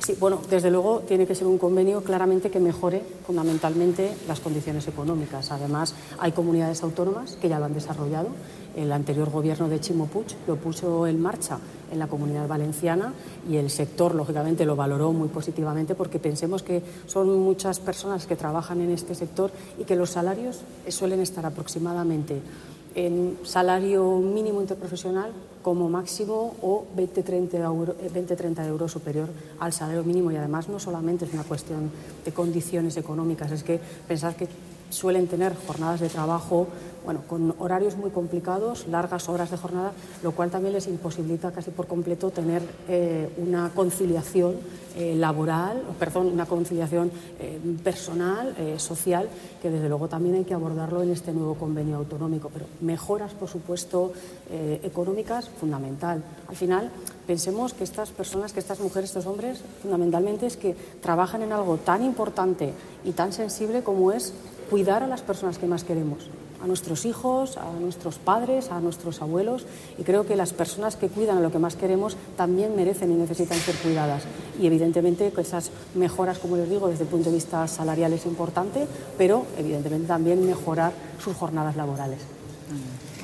Sí, bueno, desde luego tiene que ser un convenio claramente que mejore fundamentalmente las condiciones económicas. Además, hay comunidades autónomas que ya lo han desarrollado. El anterior gobierno de Ximo Puig lo puso en marcha en la Comunidad Valenciana y el sector, lógicamente, lo valoró muy positivamente porque pensemos que son muchas personas que trabajan en este sector y que los salarios suelen estar aproximadamente en salario mínimo interprofesional como máximo o 20-30 euros superior al salario mínimo, y además no solamente es una cuestión de condiciones económicas, es que pensar que suelen tener jornadas de trabajo con horarios muy complicados, largas horas de jornada, lo cual también les imposibilita casi por completo tener una conciliación una conciliación personal, social, que desde luego también hay que abordarlo en este nuevo convenio autonómico. Pero mejoras, por supuesto, económicas, fundamental. Al final, pensemos que estas personas, que estas mujeres, estos hombres, fundamentalmente es que trabajan en algo tan importante y tan sensible como es cuidar a las personas que más queremos, a nuestros hijos, a nuestros padres, a nuestros abuelos, y creo que las personas que cuidan a lo que más queremos también merecen y necesitan ser cuidadas. Y evidentemente que esas mejoras, como les digo, desde el punto de vista salarial es importante, pero evidentemente también mejorar sus jornadas laborales.